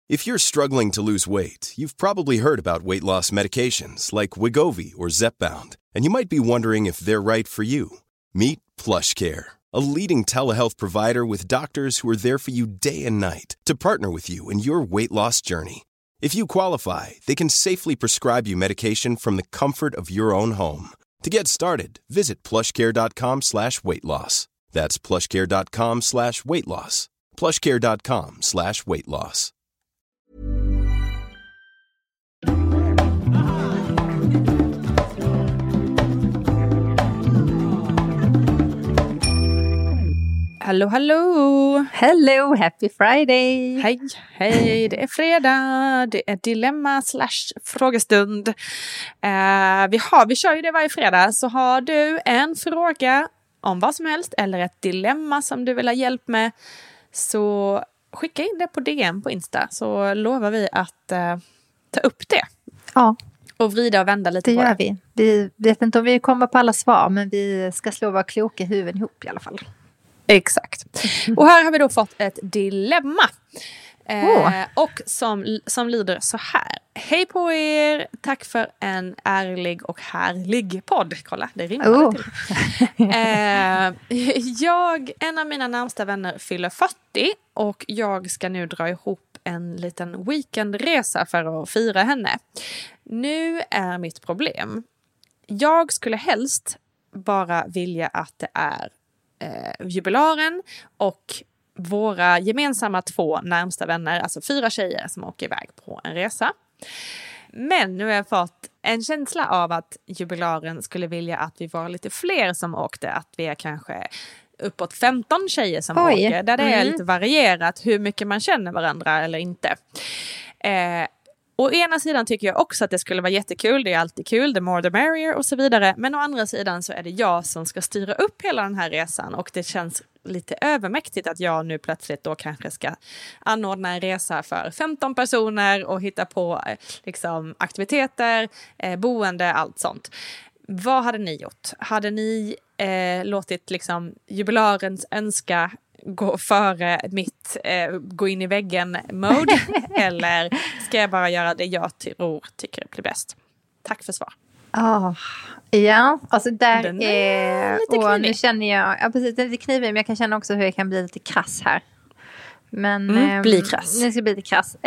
If you're struggling to lose weight, you've probably heard about weight loss medications like Wegovy or Zepbound, and you might be wondering if they're right for you. Meet PlushCare, a leading telehealth provider with doctors who are there for you day and night to partner with you in your weight loss journey. If you qualify, they can safely prescribe you medication from the comfort of your own home. To get started, visit plushcare.com/weightloss. That's plushcare.com/weightloss. plushcare.com/weightloss. Hallå, hallå! Hello, happy Friday! Hej, hej, det är fredag, det är dilemma/frågestund. Vi kör ju det varje fredag, så har du en fråga om vad som helst eller ett dilemma som du vill ha hjälp med, så skicka in det på DM på Insta, så lovar vi att ta upp det. Ja. Och vrida och vända lite det på gör vi. Vi vet inte om vi kommer på alla svar, men vi ska slå våra kloka huvuden ihop i alla fall. Exakt. Och här har vi då fått ett dilemma. Och som lyder så här. Hej på er, tack för en ärlig och härlig podd. Kolla, det rimmar till. En av mina närmsta vänner fyller 40 och jag ska nu dra ihop en liten weekendresa för att fira henne. Nu är mitt problem. Jag skulle helst bara vilja att det är jubilaren och våra gemensamma 2 närmsta vänner, alltså 4 tjejer som åker iväg på en resa. Men nu har jag fått en känsla av att jubilaren skulle vilja att vi var lite fler som åkte, att vi är kanske uppåt 15 tjejer som åker, där det är lite varierat hur mycket man känner varandra eller inte. Å ena sidan tycker jag också att det skulle vara jättekul, det är alltid kul, the more the merrier och så vidare. Men å andra sidan så är det jag som ska styra upp hela den här resan och det känns lite övermäktigt att jag nu plötsligt då kanske ska anordna en resa för 15 personer och hitta på liksom aktiviteter, boende, allt sånt. Vad hade ni gjort? Hade ni låtit liksom jubilarens önska gå före mitt gå in i väggen mode eller ska jag bara göra det jag tycker blir bäst? Tack för svar. Ja, alltså där den är lite knivig. Nu känner jag, ja precis, det är lite knivig, men jag kan känna också hur jag kan bli lite krass här. Men bli krass. Nu ska bli lite krass.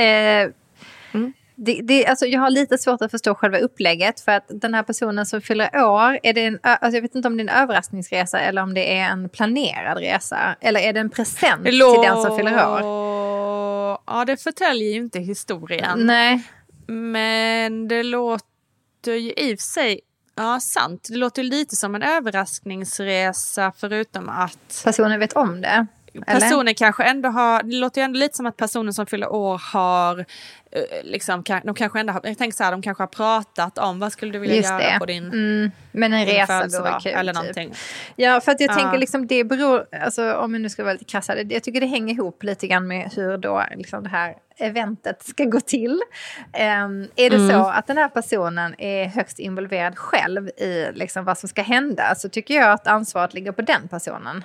Alltså jag har lite svårt att förstå själva upplägget, för att den här personen som fyller år, är det alltså jag vet inte om det är en överraskningsresa eller om det är en planerad resa, eller är det en present till den som fyller år? Ja, det förtäljer ju inte historien. Nej. Men det låter ju i och för sig, ja sant, det låter lite som en överraskningsresa, förutom att personen vet om det. Personen kanske ändå har, det låter ju ändå lite som att personen som fyller år har liksom, de kanske ändå har, jag tänker så här, de kanske har pratat om vad skulle du vilja göra på din men en resa vore kul eller någonting. Typ. Ja, för att jag tänker liksom det beror, alltså om vi nu ska vara lite krassade, jag tycker det hänger ihop lite grann med hur då liksom det här eventet ska gå till. Är det så att den här personen är högst involverad själv i liksom vad som ska hända, så tycker jag att ansvaret ligger på den personen.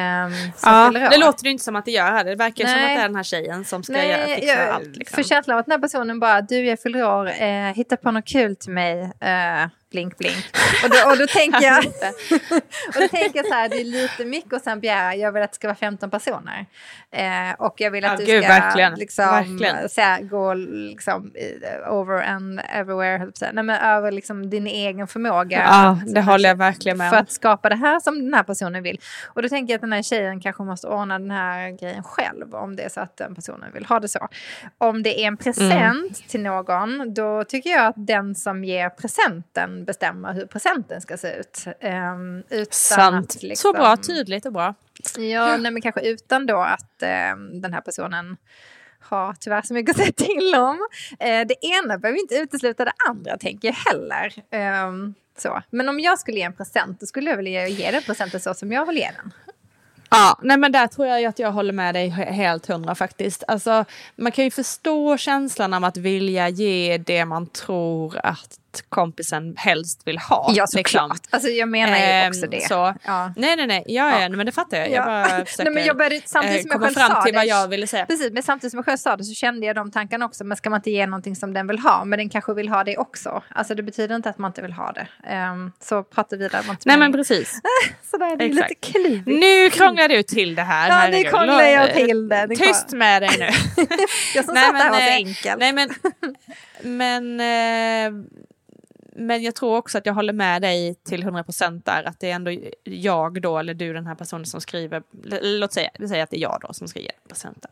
Det låter ju inte som att det gör här. Det verkar som att det är den här tjejen som ska fixa allt. Liksom. För känslan av att den här personen bara, jag fyller år, hitta på något kul till mig, blink blink. Och då tänker jag så här, det är lite mycket och sen begära, jag vill att det ska vara 15 personer. Och jag vill att du ska verkligen. Så här, gå liksom over and everywhere, nej, men över liksom din egen förmåga. Ja, det håller jag verkligen med om. För att skapa det här som den här personen vill. Och då tänker jag att den här tjejen kanske måste ordna den här grejen själv, om det är så att den personen vill ha det så. Om det är en present till någon, då tycker jag att den som ger presenten bestämmer hur presenten ska se ut. Sant. Att, liksom, så bra, tydligt och bra. Ja, nej, men kanske utan då att den här personen har tyvärr så mycket att säga till om. Det ena behöver inte utesluta det andra, tänker jag heller. Så. Men om jag skulle ge en present, då skulle jag vilja ge den presenten så som jag vill ge den. Ja, nej men där tror jag att jag håller med dig helt 100 faktiskt. Alltså, man kan ju förstå känslan av att vilja ge det man tror att kompisen helst vill ha. Ja, såklart. Liksom. Alltså jag menar ju också det. Så, nej. Ja, men det fattar jag. Jag bara försöker men jag började, samtidigt som jag komma själv fram till det, vad jag ville säga. Precis, men samtidigt som jag själv sa det så kände jag de tankarna också. Men ska man inte ge någonting som den vill ha? Men den kanske vill ha det också. Alltså det betyder inte att man inte vill ha det. Så pratar vi där. Nej, men precis. Så där är det lite klivigt. Nu krånglar du till det här. Ja, nu krånglar jag till det. Tyst med dig nu. Jag som sa att det här var så enkelt. Nej, men jag tror också att jag håller med dig till 100% där. Att det är ändå jag då, eller du, den här personen som skriver. Låt säga, vi säger att det är jag då som skriver procenten.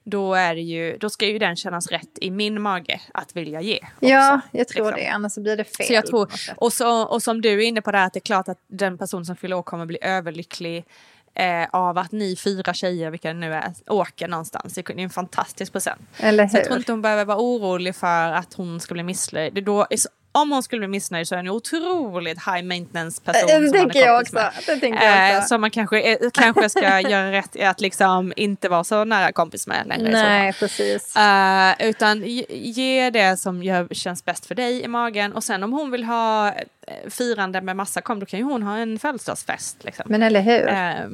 Då ska ju den kännas rätt i min mage att vilja ge. Också, ja, jag tror liksom. det. Annars så blir det fel. Så jag tror, och som du är inne på det här, att det är klart att den person som fyller år kommer bli överlycklig av att ni 4 tjejer, vilka det nu är, åker någonstans. Det är en fantastisk present. Eller hur? Så jag tror inte hon behöver vara orolig för att hon ska bli missnöjd. Om hon skulle bli missnöjd så är hon en otroligt high maintenance person. Det tänker jag också. Så man kanske ska göra rätt i att liksom inte vara så nära kompis med längre. Nej, precis. Utan ge det som känns bäst för dig i magen. Och sen om hon vill ha firande med massa då kan ju hon ha en födelsedagsfest. Liksom. Men eller hur?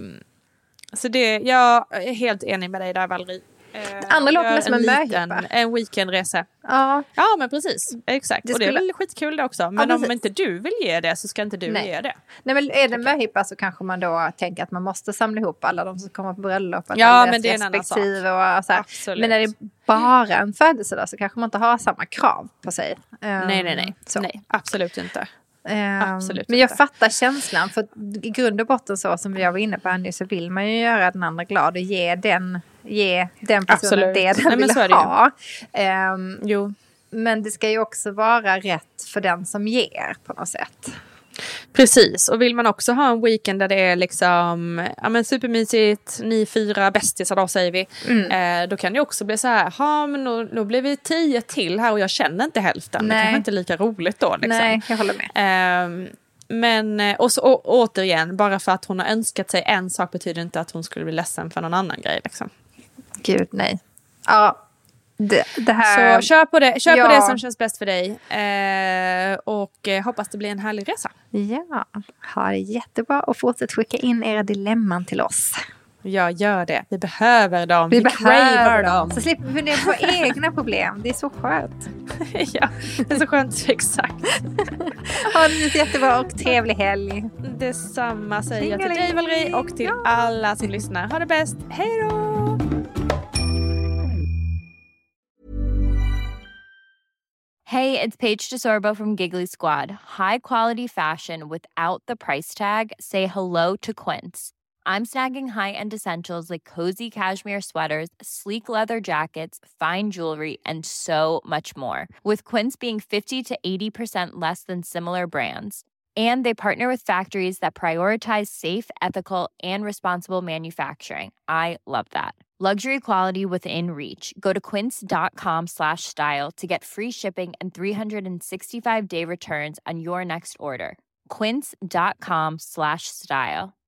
Så jag är helt enig med dig där, Valerie. Andra låter som en möhippa. En weekendresa. Ja, men precis. Exakt. Och det är väl skitkul det också. Men om inte du vill ge det så ska inte du ge det. Nej, men är det möhippa så kanske man då tänker att man måste samla ihop alla de som kommer på bröllopet. Ja, men det är en annan sak. Och så här. Men när det är bara en födelsedag så kanske man inte har samma krav på sig. Nej, absolut inte. Men jag fattar känslan, för i grund och botten så som jag var inne på nu, så vill man ju göra den andra glad och ge den personen det den vill ha. Men det ska ju också vara rätt för den som ger på något sätt. Precis, och vill man också ha en weekend där det är liksom supermysigt, ni 4 bästisar då säger vi, då kan det också bli så här, men då blir vi 10 till här och jag känner inte hälften. Det kanske inte är lika roligt då. Liksom. Nej, jag håller med. Men och återigen, bara för att hon har önskat sig en sak betyder inte att hon skulle bli ledsen för någon annan grej. Liksom. Gud, nej. Ja. Det här... Så kör på det som känns bäst för dig. Och hoppas det blir en härlig resa. Ja, ha det jättebra och fortsätt skicka in era dilemman till oss. Ja, gör det. Vi behöver dem. Vi behöver dem. Så slipper vi fundera på egna problem. Det är så skönt. Ja, det är så skönt. Exakt. Ha det jättebra och trevlig helg. Detsamma säger jag till dig, Valerie, och till alla som lyssnar. Ha det bäst. Hej då! Hey, it's Paige DeSorbo from Giggly Squad. High quality fashion without the price tag. Say hello to Quince. I'm snagging high-end essentials like cozy cashmere sweaters, sleek leather jackets, fine jewelry, and so much more. With Quince being 50 to 80% less than similar brands. And they partner with factories that prioritize safe, ethical, and responsible manufacturing. I love that. Luxury quality within reach. Go to quince.com/style to get free shipping and 365-day returns on your next order. Quince.com/style.